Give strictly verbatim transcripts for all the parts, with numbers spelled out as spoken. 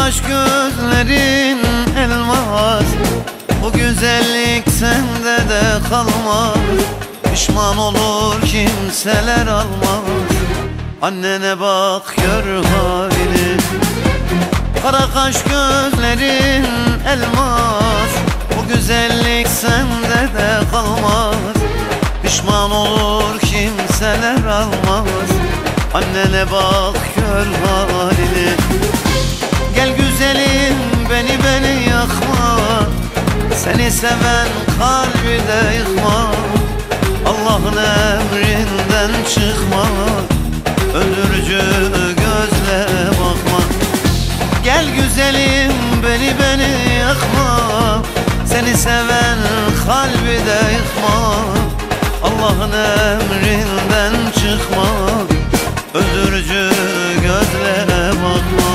kaş gözlerin elmas, bu güzellik sende de kalmaz. Pişman olur kimseler almaz. Annene bak gör halini. Kara kaş gözlerin elmas, bu güzellik sende de kalmaz. Pişman olur kimseler almaz. Annene bak gör halini. Gel güzelim beni beni yakma, seni seven kalbi de yıkma. Allah'ın emrinden çıkma, öldürücü gözle bakma. Gel güzelim beni beni yakma, seni seven kalbi de yıkma. Allah'ın emrinden çıkma, öldürücü gözle bakma.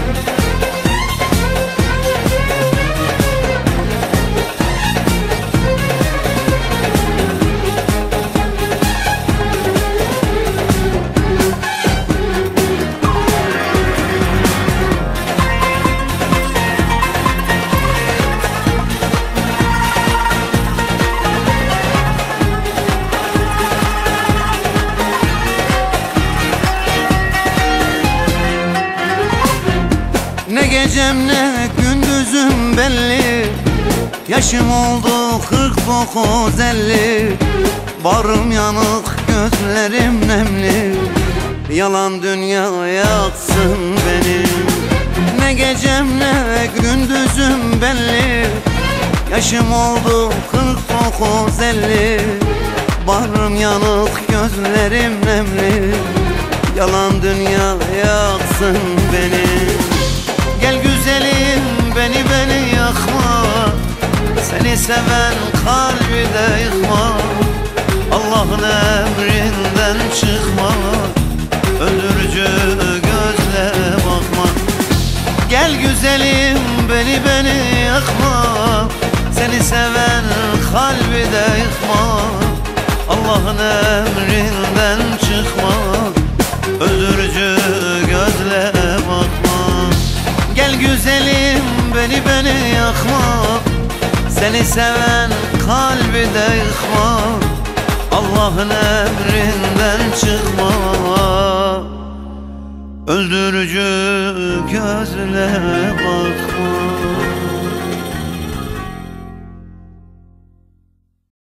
Ne gecem ne gündüzüm belli, yaşım oldu kırk dokuz elli. Barım yanık gözlerim nemli, yalan dünya yaksın beni. Ne gecem ne gündüzüm belli, yaşım oldu kırk dokuz elli. Barım yanık gözlerim nemli, yalan dünya yaksın beni. Gel güzelim beni beni yakma, seni seven kalbi de yıkma. Allah'ın emrinden çıkma, öldürücü gözle bakma. Gel güzelim beni beni yakma, seni seven kalbi de yıkma. Allah'ın emrinden çıkma, öldürücü gözle bakma. Gel güzelim beni beni yakma, seni seven kalbi de yıkma. Allah'ın emrinden çıkma, öldürücü gözle bakma.